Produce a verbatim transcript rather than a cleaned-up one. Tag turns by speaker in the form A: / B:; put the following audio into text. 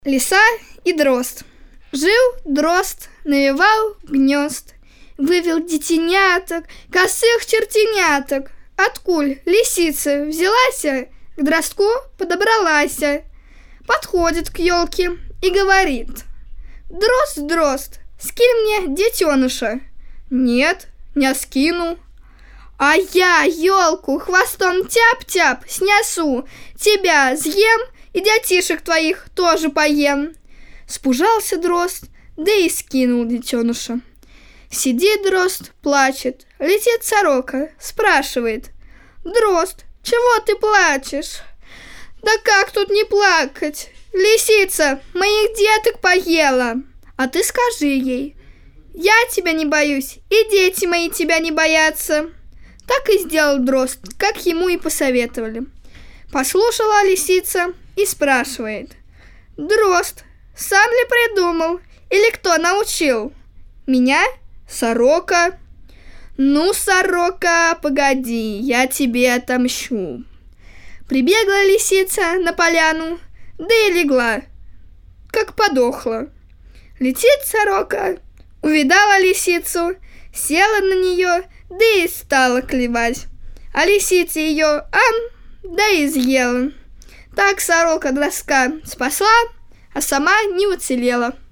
A: Лиса и дрозд. Жил дрозд, навивал гнезд, вывел детеняток, косых чертеняток. Откуль лисица взялася, к дроздку подобралася. Подходит к елке и говорит: «Дрозд, дрозд, скинь мне детеныша». «Нет, не скину». «А я елку хвостом тяп-тяп снесу, тебя съем и детишек твоих тоже поем». Спужался дрозд, да и скинул детеныша. Сидит дрозд, плачет, летит сорока, спрашивает: «Дрозд, чего ты плачешь?» «Да как тут не плакать? Лисица моих деток поела». «А ты скажи ей: я тебя не боюсь, и дети мои тебя не боятся». Так и сделал дрозд, как ему и посоветовали. Послушала лисица и спрашивает: «Дрозд, сам ли придумал, или кто научил?» «Меня? Сорока». «Ну, сорока, погоди, я тебе отомщу». Прибегла лисица на поляну, да и легла, как подохла. Летит сорока, увидала лисицу, села на нее, да и стала клевать. А лисица ее ам, да и съела. Так сорока дрозда спасла, а сама не уцелела.